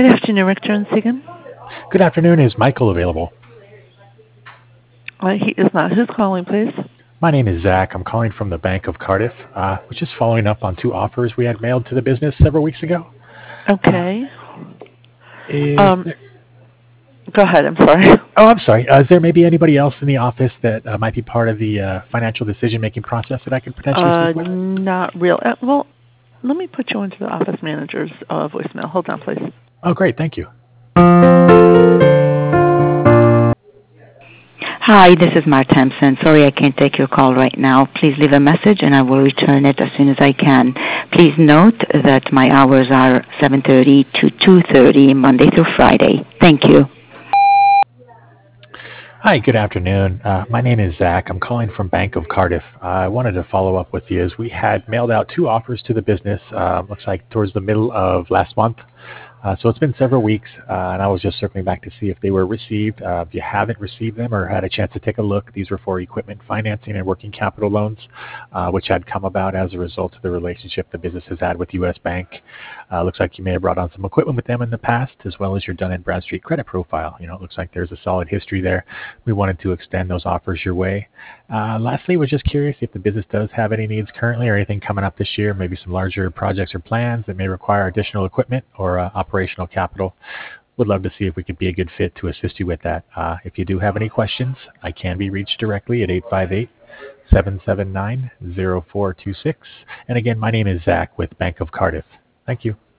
Good afternoon, Rick Jones again. Good afternoon. Is Michael available? He is not. Who's calling, please? My name is Zach. I'm calling from the Bank of Cardiff. We're just following up on two offers we had mailed to the business several weeks ago. Okay. Is there... Go ahead. I'm sorry. Oh, I'm sorry. Is there maybe anybody else in the office that might be part of the financial decision-making process that I could potentially speak with? Not real. Well, let me put you into the office manager's voicemail. Hold on, please. Oh, great. Thank you. Hi, this is Mark Thompson. Sorry I can't take your call right now. Please leave a message and I will return it as soon as I can. Please note that my hours are 7:30 to 2:30 Monday through Friday. Thank you. Hi, good afternoon. My name is Zach. I'm calling from Bank of Cardiff. I wanted to follow up with you as we had mailed out two offers to the business, looks like towards the middle of last month. So it's been several weeks, and I was just circling back to see if they were received. If you haven't received them or had a chance to take a look, these were for equipment financing and working capital loans, which had come about as a result of the relationship the business has had with U.S. Bank. Looks like you may have brought on some equipment with them in the past, as well as your Dun & Bradstreet credit profile. It looks like there's a solid history there. We wanted to extend those offers your way. Lastly, we're just curious if the business does have any needs currently or anything coming up this year, maybe some larger projects or plans that may require additional equipment or operational capital. Would love to see if we could be a good fit to assist you with that. If you do have any questions, I can be reached directly at 858-779-0426. And again, my name is Zach with Bank of Cardiff. Thank you.